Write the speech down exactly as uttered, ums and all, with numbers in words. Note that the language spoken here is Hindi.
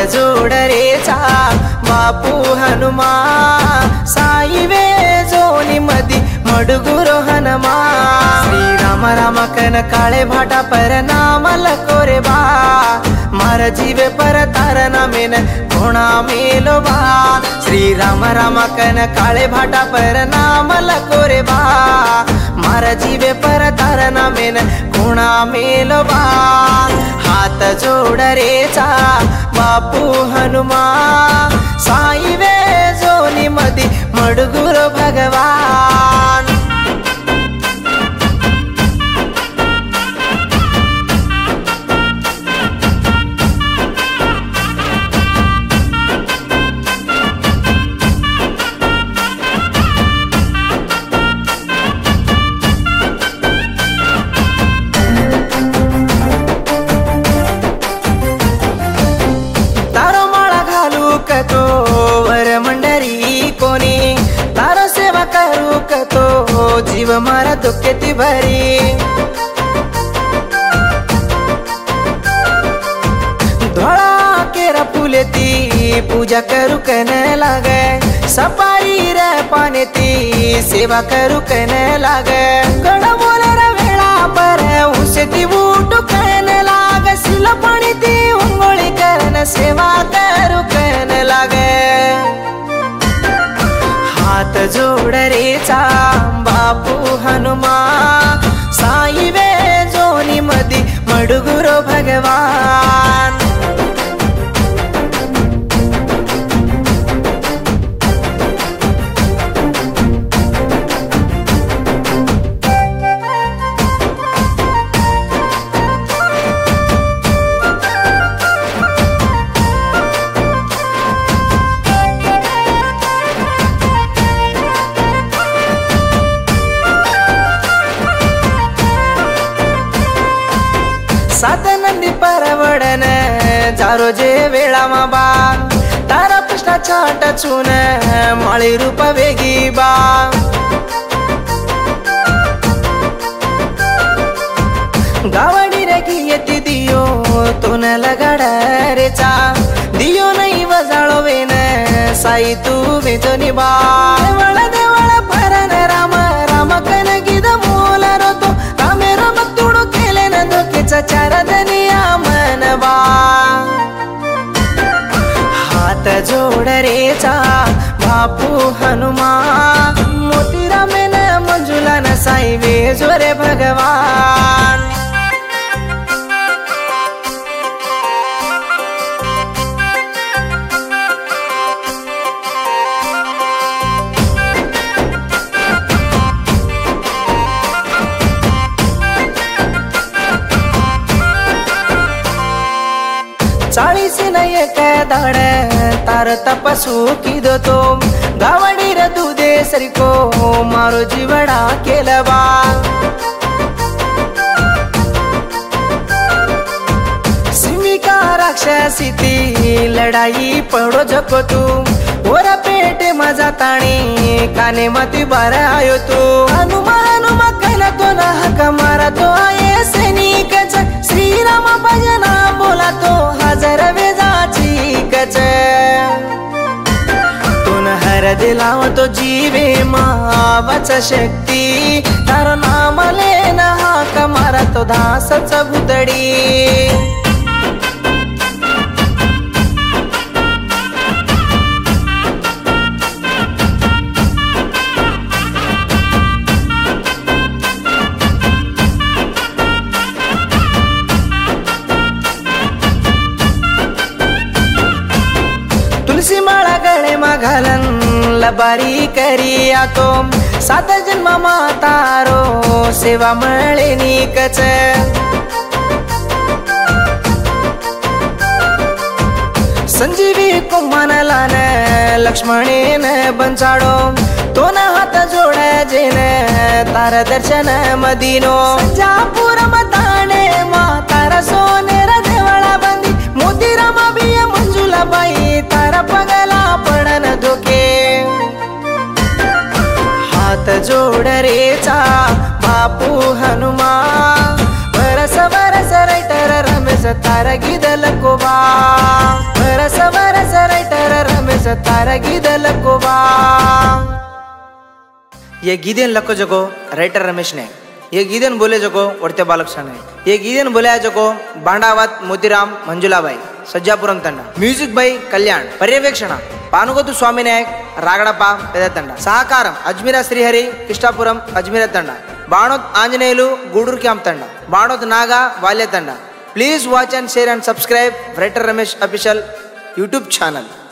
जोडरेचा बापू हनुमा साईवे जोनी मदी मडगुरो हनुमा श्रीराम राम कन काळे भाटा पर नाम लकोरे बा मार जीवे पर तारना मेन कोणा मेलो बा श्रीराम राम कन काळे भाटा पर नाम लकोरे बा मार जीवे पर तारना मेन कोणा मेलो बा हात जोडरेचा बापू हनुमा साईवे जोनी मदी मडगुरो भगवान तो वर मंडरी कोणी तार सेवा करू कतो जीव मारा दुःखेती भरी धोळा केरा फुलेती पूजा करू कन लागे सपारी रे पानेती सेवा करू कन लागे गड बोलर वेळा पर उसेती बूटू कन लाग सिल पाणी ती उंगोळी करन सेवा करू कन लागे हात जोडरेचा बापू हनुमा साईवे जोनी मदी मडगुरो भगवान सात नंदी परवडन जारो जे वेळा मा बा तारा कृष्णा चाट चून माळी रूप वेगी बा गावडी रे येती दियो तोन लगाड रेचा दियो नाही वजाळो वेन साई तू वेजनी बा देवळ देवळ परन राम राम कन गिद मोल रोतो रामे राम तुडू केले न धोकेचा चार दनिया मनबा हात जोडरेचा बापू हनुमा मोती रामेन मंजुला न साई वेजोरे भगवान चाळीस न एक दाड तार तपसू किदो तो गावडी र दुधे सरिको मारो जीवडा केला बा सिमिका राक्षसी ती लढाई पडो जको तू ओरा पेटे माझा ताणी काने मती बार आयो तू हनुमा हनुमा कैला तो ना हक मारा तो आये सैनिकच श्रीराम भजना बोला तो हजार वेजाची कच तुन हर दिलाव तो जीवे मावच शक्ती तार नाम लेन हाक मारा तो दासच भुतडी तुलसी माळा गळे मा घालन लबारी करी आतो सात जन्म मातारो सेवा मळे निकच संजीवी कुमानला न लक्ष्मणेन बंचाडो तो न हात जोड जेन तार दर्शन मदीनो संजापुर मताणे मा तार सोनेर देवळा बंदी मोतीराम बिया मंजुला बाई तार पगला पडन धोके हात जोडरेचा बापू हनुमा वरस वरस रैटर रमेश तार गिदल कोबा रस वरस राइटर रमेश तारा गीत लको बा। ये गीदेन लको जको राइटर रमेश ने, ये गीदेन बोले जको वरते बालकृष्ण ने, ये गीदेन बोले जको बांडावत मोतीराम मंजुलाबाई सज्जापुरम तंड, म्यूजिक बाई कल्याण, पर्यवेक्षण पानुगोतु स्वामी नायक रागड़प्प पेद तंड, सहकारम अज्मीरा Shrihari Krishnapuram अज्मीरा तंड, बाणोत् Anjaneyulu गूडूरु क्यांप तंड, बाणोत् Naga वाल्य तंड। Please watch and share and subscribe Writer Ramesh official YouTube channel.